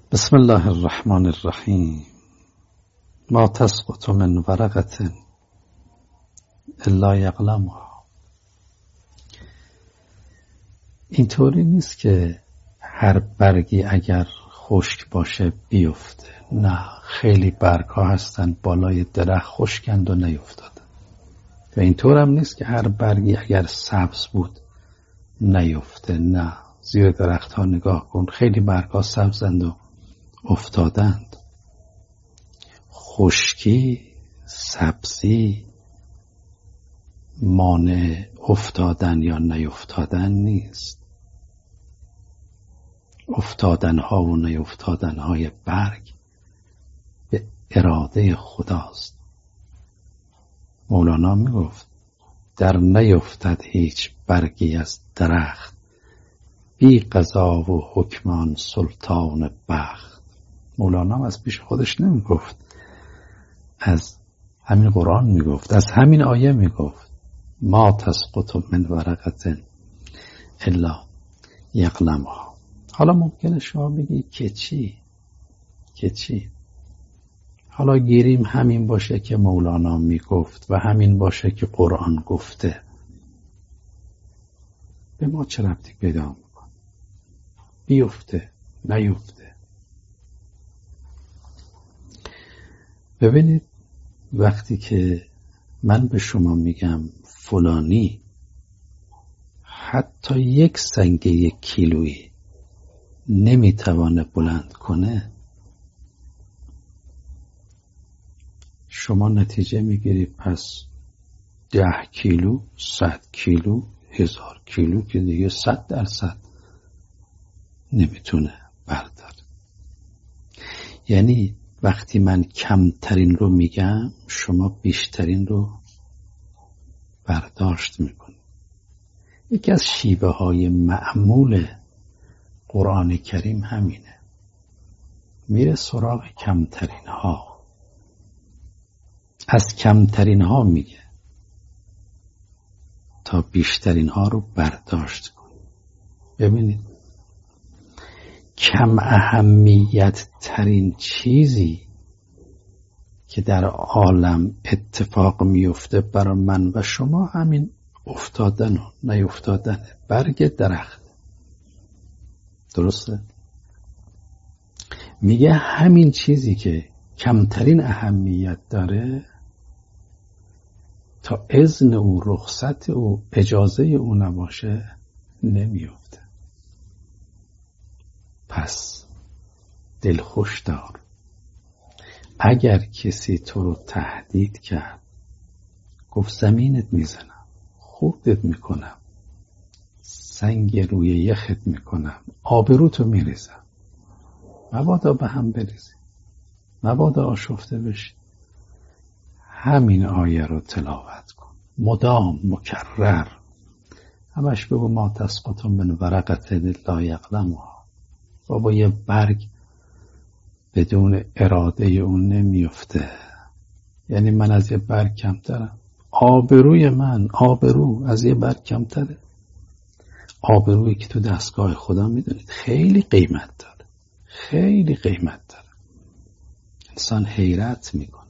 بسم الله الرحمن الرحیم. ما تسقط من ورقة الا یعلمها. اینطوری نیست که هر برگی اگر خشک باشه بیفته. نه، خیلی برگ‌ها هستن بالای درخت خشکند و نیفتادن. و اینطور هم نیست که هر برگی اگر سبز بود نیفته. نه، زیر درخت ها نگاه کن، خیلی برگ‌ها سبزند و افتادند. خشکی، سبزی مانع افتادن یا نیفتادن نیست. افتادن ها و نیفتادن های برگ به اراده خداست. مولانا می گفت در نیفتد هیچ برگی از درخت، بی قضا و حکمان سلطان بخت. مولانا از پیش خودش نمی گفت، از همین قرآن می گفت، از همین آیه می گفت ما تسقط من ورقة الا یعلمها. حالا ممکنه شما بگی که چی؟ حالا گیریم همین باشه که مولانا می گفت و همین باشه که قرآن گفته. به ما چه ربطی پیدا میکنه؟ بیفته نیفته. ببینید، وقتی که من به شما میگم فلانی حتی یک سنگ 1 کیلویی نمیتوانه بلند کنه، شما نتیجه میگیرید پس 10 کیلو، 100 کیلو، 1000 کیلو که دیگه 100% نمیتونه برداره. یعنی وقتی من کمترین رو میگم شما بیشترین رو برداشت میکنید. یکی از شیوه های معمول قرآن کریم همینه، میره سراغ کمترین ها، از کمترین ها میگه تا بیشترین ها رو برداشت کنید. ببینید، کم اهمیت ترین چیزی که در عالم اتفاق میفته برای من و شما همین افتادن و نیفتادن برگ درخت. درسته؟ میگه همین چیزی که کمترین اهمیت داره تا اذن او، رخصت او، اجازه او نباشه نمیفته. پس دل خوش دار. اگر کسی تو رو تهدید کرد، گفت زمینت میزنم، خوردت میکنم، سنگ روی یخت میکنم، آبروتو میریزم، مبادا به هم بریزی، مبادا آشفته بشی، همین آیه رو تلاوت کن، مدام، مکرر، همش بگو ما تسقط من ورقة الا یعلمها. بابا یه برگ بدون اراده اون نمیفته. یعنی من از یه برگ کمترم؟ آبروی من، آبرو از یه برگ کمتره؟ آبرویی که تو دستگاه خدا میدونید خیلی قیمت داره، خیلی قیمت داره، انسان حیرت میکنه.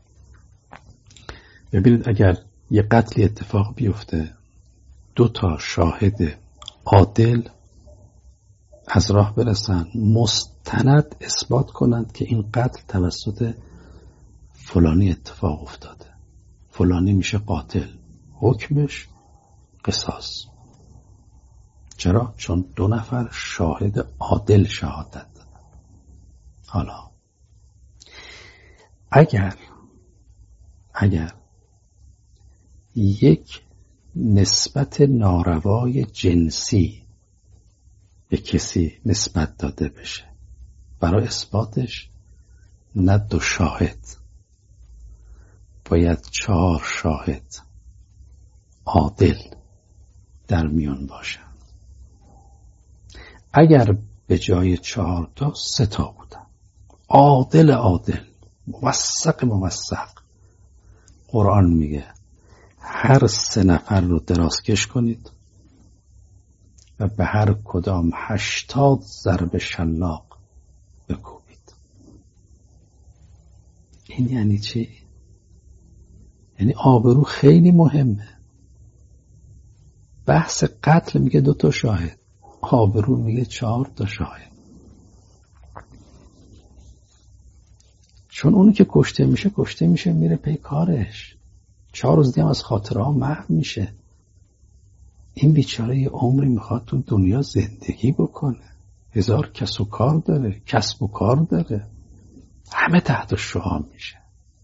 ببینید، اگر یه قتلی اتفاق بیفته، 2 شاهد عادل از راه برسن، مستند اثبات کنند که این قتل توسط فلانی اتفاق افتاده، فلانی میشه قاتل، حکمش قصاص. چرا؟ چون 2 شاهد عادل شهادت دادن. حالا اگر یک نسبت ناروای جنسی به کسی نسبت داده بشه، برای اثباتش نه 2 شاهد، باید 4 شاهد عادل در میان باشن. اگر به جای 4 3 بودن، عادل، موثق، قرآن میگه هر 3 نفر رو درازکش کنید و به هر کدام 80 ضرب شلاق بکوبید. این یعنی چی؟ یعنی آبرو خیلی مهمه. بحث قتل میگه 2 شاهد، آبرو میگه 4 شاهد. چون اونی که کشته میشه میره پی کارش، 4 روز دیگه از خاطره ها محو میشه. این بیچاره یه عمری میخواد تو دنیا زندگی بکنه، 1000 کسب و کار داره، همه تحت شعاع میشه.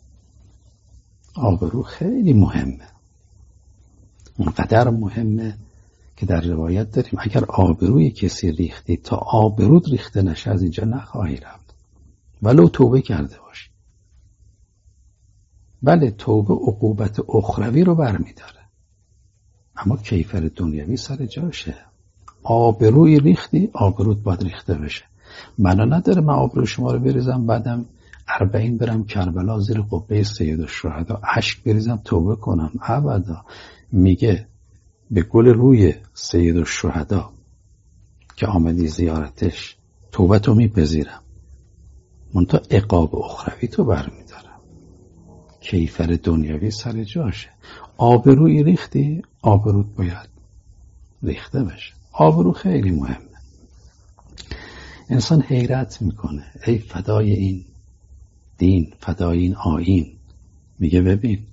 آبرو خیلی مهمه، اونقدر مهمه که در روایت داریم اگر آبروی کسی ریختی تا آبرود ریخته نشه از اینجا نخواهی رفت، ولو توبه کرده باشی. بله توبه عقوبت اخروی رو برمیداره، اما کیفر دنیوی سر جاشه. آبروی ریختی، آبرود باید ریخته بشه. معنا نداره من آبروی شما رو بریزم بعدم 40 برم کربلا زیر قبه سیدالشهدا اشک بریزم توبه کنم، ابدا. میگه به گل روی سیدالشهدا که آمدی زیارتش توبتو میپذیرم، منتها عقاب اخروی تو برمیدارم. کیفر دنیوی سر جاشه. آبروی ریختی، آبرود باید ریخته بشه. آبرو خیلی مهمه. انسان حیرت میکنه، ای فدای این دین، فدای این آیین. میگه ببین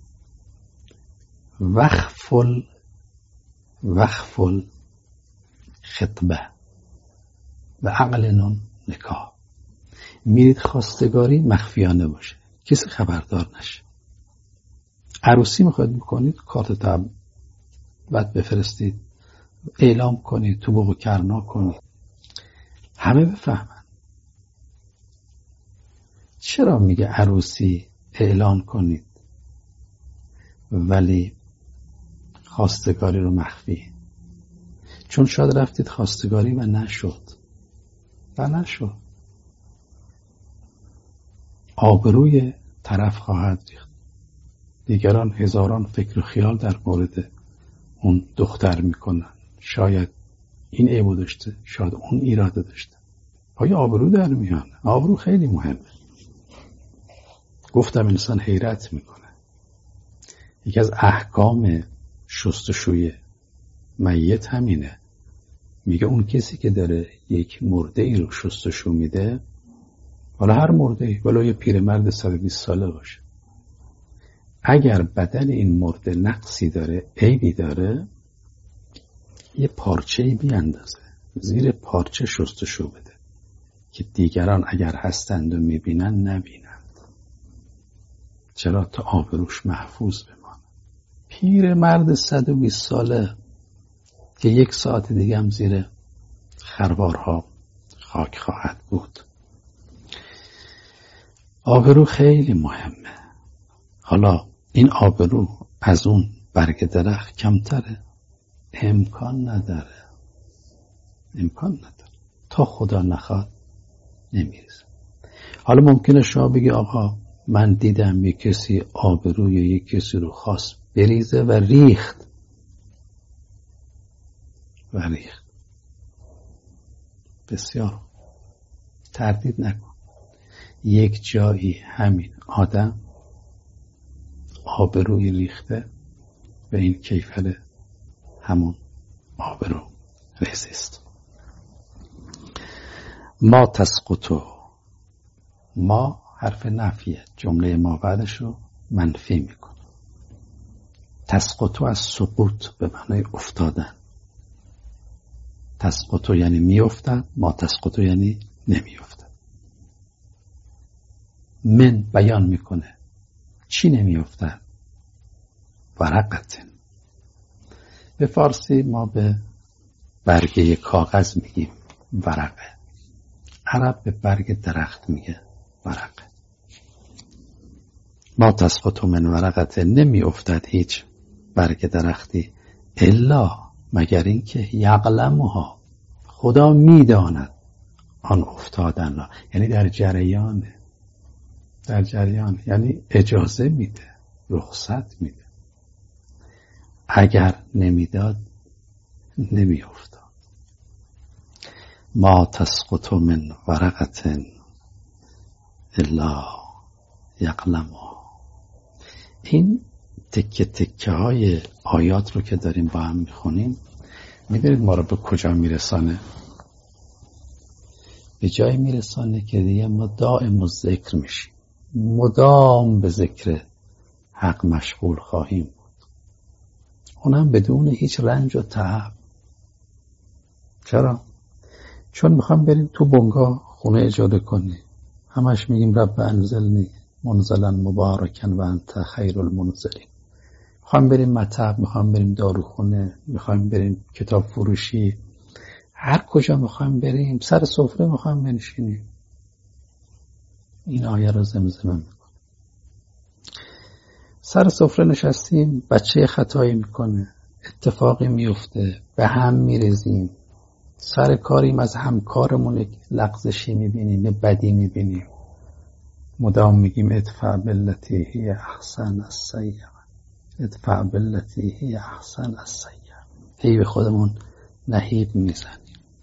وخفل خطبه و عقل نکاح. میرید خواستگاری مخفیانه باشه، کسی خبردار نشه. عروسی میخواید بکنید کارت بعد بفرستید، اعلام کنید، تو بوق و کرنا کنید، همه بفهمن. چرا میگه عروسی اعلان کنید ولی خواستگاری رو مخفی؟ چون شاید رفتید خواستگاری و نشد. آبروی طرف خواهد ریخت. دیگران هزاران فکر و خیال در مورد اون دختر میکنن، شاید این عیبو داشته، شاید اون ایراده داشته. آیا آبرو در میانه؟ آبرو خیلی مهمه. گفتم انسان حیرت میکنه. یکی از احکام شستشوی میت همینه. میگه اون کسی که داره یک مرده ای رو شستشو میده، حالا هر مرده ای، ولو یه پیرمرد 120 ساله باشه، اگر بدن این مرده نقصی داره، عیبی داره، یه پارچه‌ای بیاندازه زیر پارچه شستشو بده که دیگران اگر هستند و میبینن نبینند. چرا؟ تا آبروش محفوظ بمانه. پیرمرد 120 ساله که 1 ساعت دیگه هم زیر خروارها خاک خواهد بود. آبرو خیلی مهمه. حالا این آبرو از اون برگ درخت کمتره؟ امکان نداره. تا خدا نخواد نمیریزه. حالا ممکنه شما بگی آقا من دیدم یک کسی آبروی یک کسی رو خواست بریزه و ریخت. بسیار تردید نکن. یک جایی همین آدم آبروی ریخته و این کیفر همون آبرو ریزیست. ما تسقطو، ما حرف نفیه، جمله ما بعدش رو منفی میکنه. تسقطو از سقوط به معنای افتادن. تسقطو یعنی میافتد، ما تسقطو یعنی نمیافتد. من بیان میکنه چی نمیافتد؟ ورقتن. به فارسی ما به برگه کاغذ میگیم ورقه. عرب به برگ درخت میگه ورقه. ما تسقط من ورقه، نمی افتد هیچ برگ درختی الا مگر این که یعلمها، خدا میداند آن افتادن را. یعنی در جریان، یعنی اجازه میده، رخصت میده. اگر نمیداد نمی افتاد. ما تسقط من ورقه الا یعلمها. این تکه تکه های آیات رو که داریم با هم میخونیم، میدونید ما رو به کجا میرسانه؟ به جایی میرسانه که دیگه ما دائم ذکر میشیم، مدام به ذکر حق مشغول خواهیم بود، اونم بدون هیچ رنج و تعب. چرا؟ چون میخوام بریم تو بنگاه خونه اجاره کنی، همش میگیم رب انزلنی منزلا مبارکا و انت خیر المنزلین. میخوام بریم مطب، میخوام بریم داروخونه، میخوام بریم کتاب فروشی، هر کجا میخوام بریم، سر سفره میخوام بنشینیم، این آیه رو زمزمه میکنه. سر سفره نشستیم، بچه خطایی میکنه، اتفاقی میفته، به هم میریزیم، سر کاریم از همکارمون لغزشی میبینیم، یه بدی میبینیم، مدام میگیم ادفع باللتی هی احسن السیئه، ادفع باللتی هی احسن السیئه، هی به خودمون نهیب میزنیم.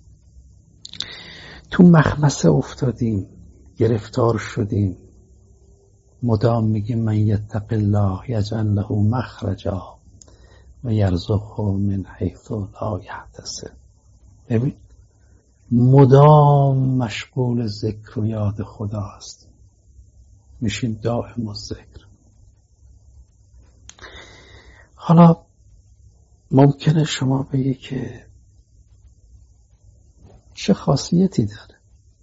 تو مخمسه افتادیم، گرفتار شدیم، مدام میگیم من یتق الله یجعل له مخرجا و یرزقه من حیث لا یحتسب. ببین مدام مشغول ذکر و یاد خدا است، میشیم دائم الذکر. حالا ممکنه شما بگی که چه خاصیتی داره؟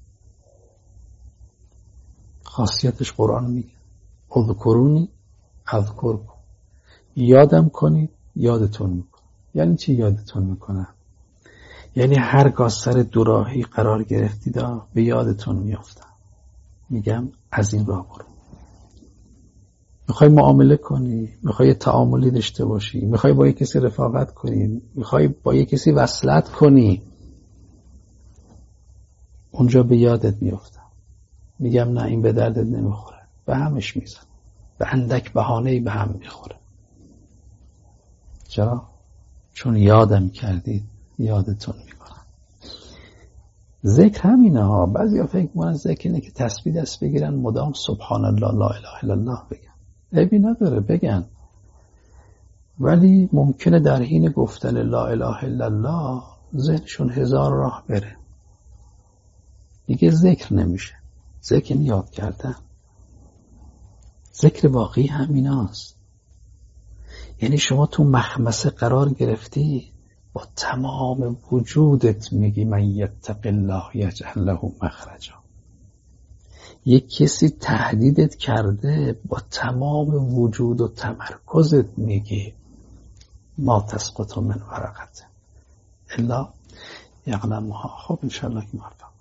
خاصیتش قرآن میگه اذکرونی اذکرکم، یادم کنید یادتون میکنم. یعنی چی یادتون میکنم؟ یعنی هرگاه سر دوراهی قرار گرفتید به یادتون میافتم، میگم از این راه برو. میخوای معامله کنی، میخوای تعاملی داشته باشی، میخوای با یک کسی رفاقت کنی، میخوای با یک کسی وصلت کنی، اونجا به یادت میافتم، میگم نه این به دردت نمیخوره، به همش میزن، به اندک بهانه‌ای به هم میخوره. چرا؟ چون یادم کردید یادتون میکنم. ذکر همینه ها. بعضیا فکر میکنن ذکر اینه که تسبیح دست بگیرن مدام سبحان الله لا اله الا الله بگن. عیبی نداره بگن، ولی ممکنه در حین گفتن لا اله الا الله ذهنشون هزار راه بره، دیگه ذکر نمیشه. ذکر یاد کردن. ذکر واقعی همیناست. یعنی شما تو مخمسه قرار گرفتی، با تمام وجودت میگی من یتق الله یجعل له مخرجا. یک کسی تهدیدت کرده، با تمام وجود و تمرکزت میگی ما تسقط من ورقته الا یعلمها. خب انشاءالله که موفق